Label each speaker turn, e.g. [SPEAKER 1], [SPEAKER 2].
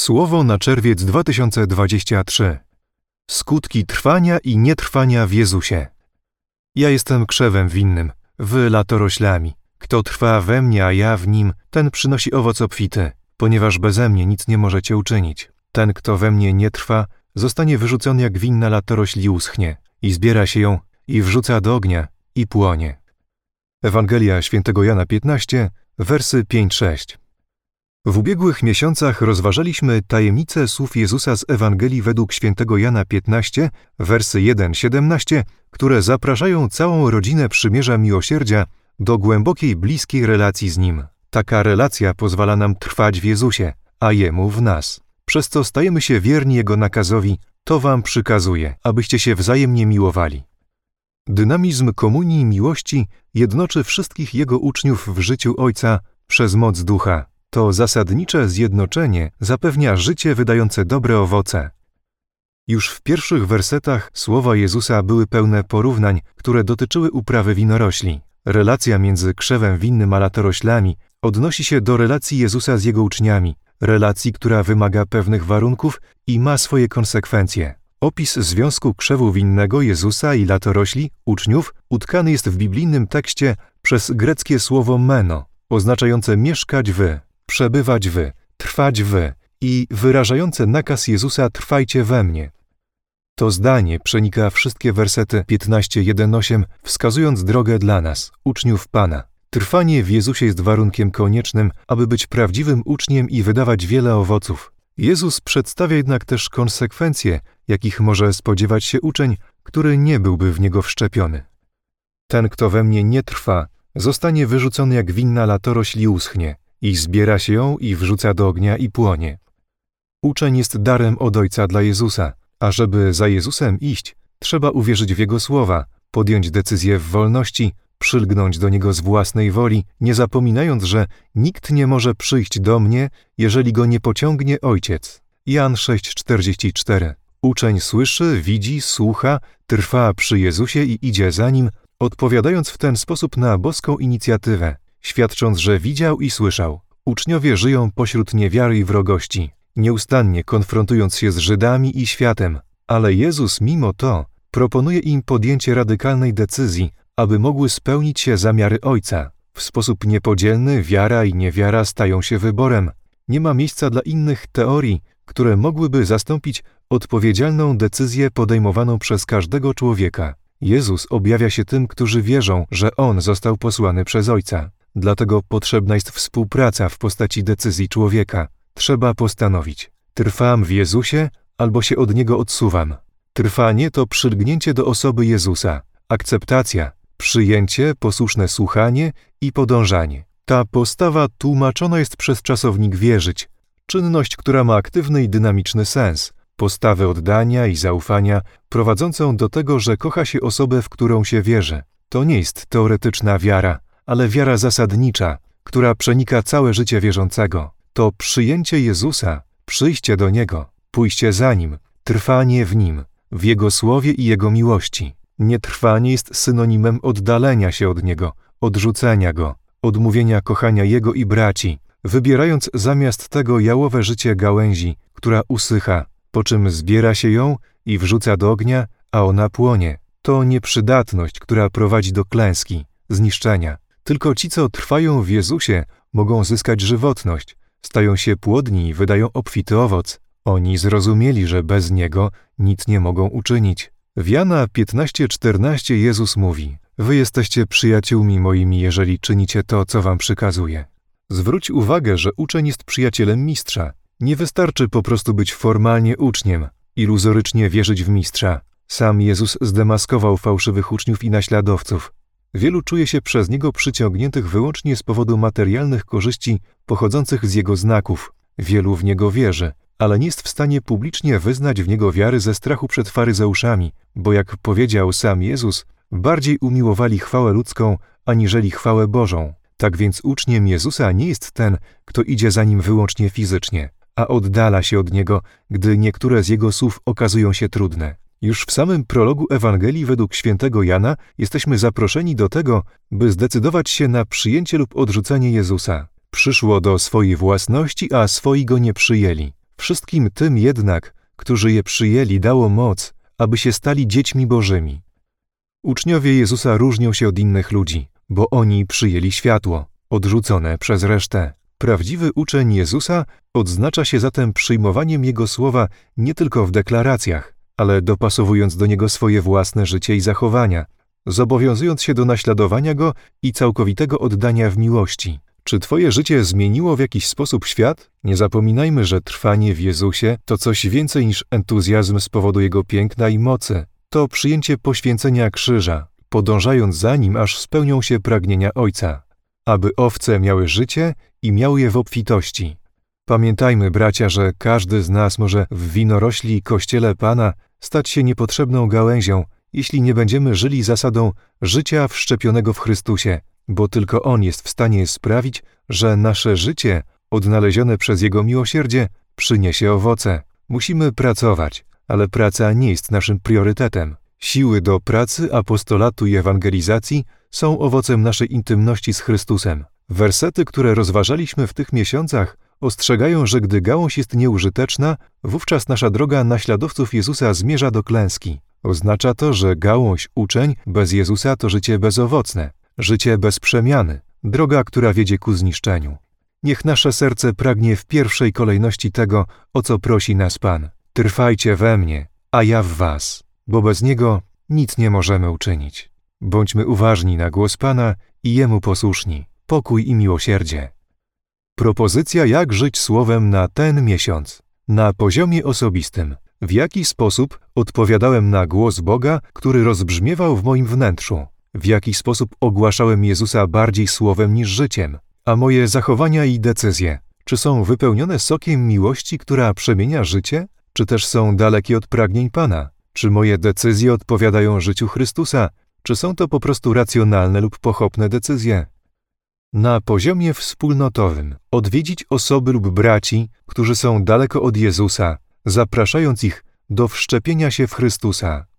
[SPEAKER 1] Słowo na czerwiec 2023. Skutki trwania i nietrwania w Jezusie. Ja jestem krzewem winnym, wy latoroślami. Kto trwa we mnie, a ja w nim, ten przynosi owoc obfity, ponieważ beze mnie nic nie możecie uczynić. Ten, kto we mnie nie trwa, zostanie wyrzucony jak winna latorośl i uschnie, i zbiera się ją, i wrzuca do ognia, i płonie. Ewangelia Świętego Jana 15, wersy 5-6. W ubiegłych miesiącach rozważaliśmy tajemnice słów Jezusa z Ewangelii według Świętego Jana 15, wersy 1-17, które zapraszają całą rodzinę przymierza miłosierdzia do głębokiej, bliskiej relacji z Nim. Taka relacja pozwala nam trwać w Jezusie, a Jemu w nas. Przez co stajemy się wierni Jego nakazowi: to wam przykazuję, abyście się wzajemnie miłowali. Dynamizm komunii i miłości jednoczy wszystkich Jego uczniów w życiu Ojca przez moc Ducha. To zasadnicze zjednoczenie zapewnia życie wydające dobre owoce. Już w pierwszych wersetach słowa Jezusa były pełne porównań, które dotyczyły uprawy winorośli. Relacja między krzewem winnym a latoroślami odnosi się do relacji Jezusa z Jego uczniami, relacji, która wymaga pewnych warunków i ma swoje konsekwencje. Opis związku krzewu winnego Jezusa i latorośli, uczniów, utkany jest w biblijnym tekście przez greckie słowo meno, oznaczające mieszkać wy, przebywać wy, trwać wy i wyrażające nakaz Jezusa: trwajcie we mnie. To zdanie przenika wszystkie wersety 15-1-8, wskazując drogę dla nas, uczniów Pana. Trwanie w Jezusie jest warunkiem koniecznym, aby być prawdziwym uczniem i wydawać wiele owoców. Jezus przedstawia jednak też konsekwencje, jakich może spodziewać się uczeń, który nie byłby w Niego wszczepiony. Ten, kto we mnie nie trwa, zostanie wyrzucony jak winna latorośl i uschnie, i zbiera się ją i wrzuca do ognia i płonie. Uczeń jest darem od Ojca dla Jezusa, a żeby za Jezusem iść, trzeba uwierzyć w Jego słowa, podjąć decyzję w wolności, przylgnąć do Niego z własnej woli, nie zapominając, że nikt nie może przyjść do mnie, jeżeli go nie pociągnie Ojciec. Jan 6,44. Uczeń słyszy, widzi, słucha, trwa przy Jezusie i idzie za Nim, odpowiadając w ten sposób na boską inicjatywę, świadcząc, że widział i słyszał. Uczniowie żyją pośród niewiary i wrogości, nieustannie konfrontując się z Żydami i światem, ale Jezus mimo to proponuje im podjęcie radykalnej decyzji, aby mogły spełnić się zamiary Ojca. W sposób niepodzielny wiara i niewiara stają się wyborem. Nie ma miejsca dla innych teorii, które mogłyby zastąpić odpowiedzialną decyzję podejmowaną przez każdego człowieka. Jezus objawia się tym, którzy wierzą, że On został posłany przez Ojca. Dlatego potrzebna jest współpraca w postaci decyzji człowieka. Trzeba postanowić: trwam w Jezusie albo się od Niego odsuwam. Trwanie to przylgnięcie do osoby Jezusa, akceptacja, przyjęcie, posłuszne słuchanie i podążanie. Ta postawa tłumaczona jest przez czasownik wierzyć, czynność, która ma aktywny i dynamiczny sens, postawę oddania i zaufania prowadzącą do tego, że kocha się osobę, w którą się wierzy. To nie jest teoretyczna wiara, ale wiara zasadnicza, która przenika całe życie wierzącego. To przyjęcie Jezusa, przyjście do Niego, pójście za Nim, trwanie w Nim, w Jego słowie i Jego miłości. Nietrwanie jest synonimem oddalenia się od Niego, odrzucenia Go, odmówienia kochania Jego i braci, wybierając zamiast tego jałowe życie gałęzi, która usycha, po czym zbiera się ją i wrzuca do ognia, a ona płonie. To nieprzydatność, która prowadzi do klęski, zniszczenia. Tylko ci, co trwają w Jezusie, mogą zyskać żywotność, stają się płodni i wydają obfity owoc. Oni zrozumieli, że bez Niego nic nie mogą uczynić. W Jana 15:14 Jezus mówi: wy jesteście przyjaciółmi moimi, jeżeli czynicie to, co wam przykazuję. Zwróć uwagę, że uczeń jest przyjacielem mistrza. Nie wystarczy po prostu być formalnie uczniem, iluzorycznie wierzyć w mistrza. Sam Jezus zdemaskował fałszywych uczniów i naśladowców. Wielu czuje się przez Niego przyciągniętych wyłącznie z powodu materialnych korzyści pochodzących z Jego znaków. Wielu w Niego wierzy, ale nie jest w stanie publicznie wyznać w Niego wiary ze strachu przed faryzeuszami, bo jak powiedział sam Jezus, bardziej umiłowali chwałę ludzką, aniżeli chwałę Bożą. Tak więc uczniem Jezusa nie jest ten, kto idzie za Nim wyłącznie fizycznie, a oddala się od Niego, gdy niektóre z Jego słów okazują się trudne. Już w samym prologu Ewangelii według świętego Jana jesteśmy zaproszeni do tego, by zdecydować się na przyjęcie lub odrzucenie Jezusa. Przyszło do swojej własności, a swoi Go nie przyjęli. Wszystkim tym jednak, którzy je przyjęli, dało moc, aby się stali dziećmi Bożymi. Uczniowie Jezusa różnią się od innych ludzi, bo oni przyjęli światło, odrzucone przez resztę. Prawdziwy uczeń Jezusa odznacza się zatem przyjmowaniem Jego słowa nie tylko w deklaracjach, ale dopasowując do Niego swoje własne życie i zachowania, zobowiązując się do naśladowania Go i całkowitego oddania w miłości. Czy Twoje życie zmieniło w jakiś sposób świat? Nie zapominajmy, że trwanie w Jezusie to coś więcej niż entuzjazm z powodu Jego piękna i mocy. To przyjęcie poświęcenia krzyża, podążając za Nim, aż spełnią się pragnienia Ojca, aby owce miały życie i miały je w obfitości. Pamiętajmy, bracia, że każdy z nas może w winorośli Kościele Pana stać się niepotrzebną gałęzią, jeśli nie będziemy żyli zasadą życia wszczepionego w Chrystusie, bo tylko On jest w stanie sprawić, że nasze życie, odnalezione przez Jego miłosierdzie, przyniesie owoce. Musimy pracować, ale praca nie jest naszym priorytetem. Siły do pracy, apostolatu i ewangelizacji są owocem naszej intymności z Chrystusem. Wersety, które rozważaliśmy w tych miesiącach, ostrzegają, że gdy gałąź jest nieużyteczna, wówczas nasza droga naśladowców Jezusa zmierza do klęski. Oznacza to, że gałąź, uczeń bez Jezusa to życie bezowocne, życie bez przemiany, droga, która wiedzie ku zniszczeniu. Niech nasze serce pragnie w pierwszej kolejności tego, o co prosi nas Pan. Trwajcie we mnie, a ja w was, bo bez Niego nic nie możemy uczynić. Bądźmy uważni na głos Pana i Jemu posłuszni. Pokój i miłosierdzie. Propozycja, jak żyć słowem na ten miesiąc. Na poziomie osobistym. W jaki sposób odpowiadałem na głos Boga, który rozbrzmiewał w moim wnętrzu? W jaki sposób ogłaszałem Jezusa bardziej słowem niż życiem? A moje zachowania i decyzje, czy są wypełnione sokiem miłości, która przemienia życie? Czy też są dalekie od pragnień Pana? Czy moje decyzje odpowiadają życiu Chrystusa? Czy są to po prostu racjonalne lub pochopne decyzje? Na poziomie wspólnotowym odwiedzić osoby lub braci, którzy są daleko od Jezusa, zapraszając ich do wszczepienia się w Chrystusa.